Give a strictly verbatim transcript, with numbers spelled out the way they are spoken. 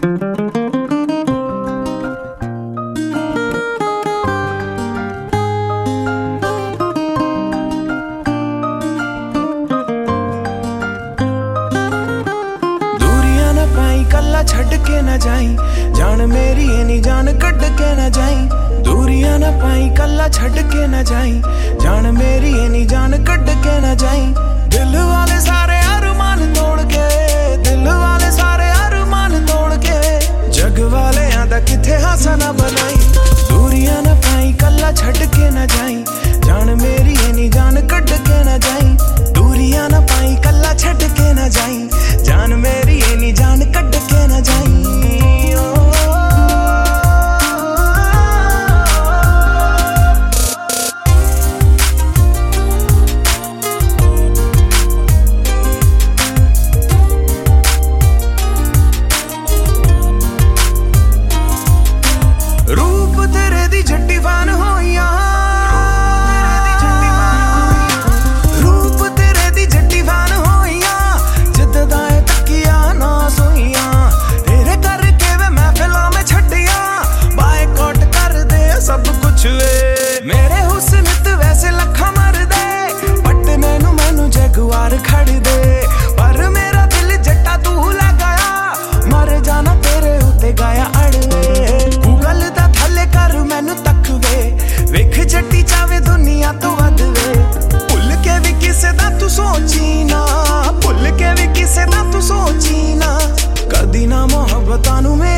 कल्ला छड़ के न जाई, जान मेरी है नी जान कट के न जाई। दूरियां न पाई कल्ला छड़ के न जाई, जान मेरी है नी जान कट के न जाई। दिल वाले सारे अरमान तोड़ के, दिल वाले सारे अरमान तोड़ के, जग वाले आंदा किथे हासा ना बनाई। दूरियां न पाई कल्ला छड़ के न जाई, जान मेरी है नी जान कट के न जाई। दूरियां न पाई कल्ला छड़ के न जाई, जान मेरी है नी जान कट के न जाई। रूप तेरे दी जट्टी फान होइया, रूप तेरे दी जट्टी फान होइया, जिद दाए तकिया ना सोइया। तेरे करके वे महफिलां में छड्डिया, बायकॉट कर दे सब कुछ वे। मेरे हुस्न ते वैसे लखा मर दे, बट मैनू मैनू जगवार खड़ दे। पर मेरा दिल जट्टा तू लै गया, मर जाना तेरे उत्ते गाया अड़वे। गूगल दा थल्ले कर मैनू तक वे, वेख जट्टी चावे दुनिया तो वध वे। भुल के भी किसे दा तू सोची ना, भुल के भी किसे दा तू सोची ना, कदी ना मोहब्बतां नू।